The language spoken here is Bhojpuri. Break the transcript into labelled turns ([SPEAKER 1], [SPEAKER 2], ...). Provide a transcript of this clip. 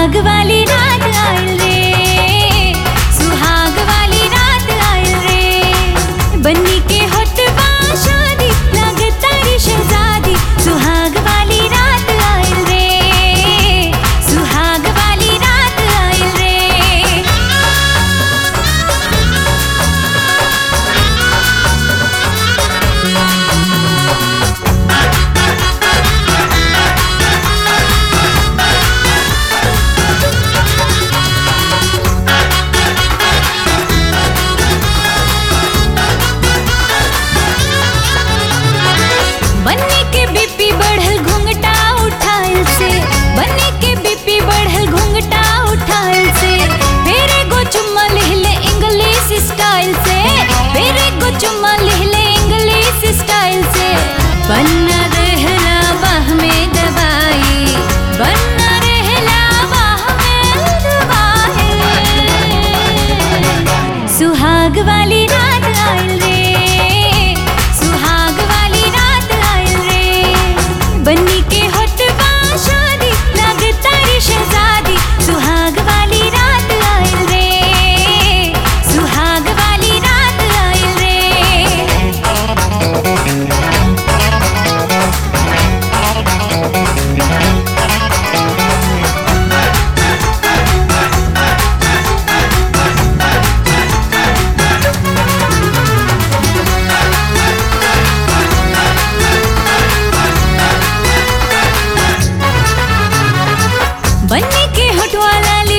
[SPEAKER 1] सुहाग वाली रात आइल रे, सुहाग वाली रात आइल रे। बन्नी के होठवा शादी लगे तारी शहजादी, सुहाग वाली रात आइल रे, सुहाग वाली रात आइल रे। बन्नी के बीपी बढ़ल घुंघटा उठाइल से, बन्नी के बीपी बढ़ल घुंघटा उठाइल से। फिर एगो चुम्मा लिहले इंग्लिश स्टाइल से, फिर एगो चुम्मा लिहले इंग्लिश स्टाइल से। बन्ना रहला बाह में दबाई, बन्ना रहला बाह में दबाई। सुहाग वाली रात आइल रे, सुहाग वाली रात आइल रे। बन्नी के होठवा शादी लगे तारी शहजादी, सुहाग वाली रात आइल रे, सुहाग वाली रात आइल रे। बन्नी के होठवा लाली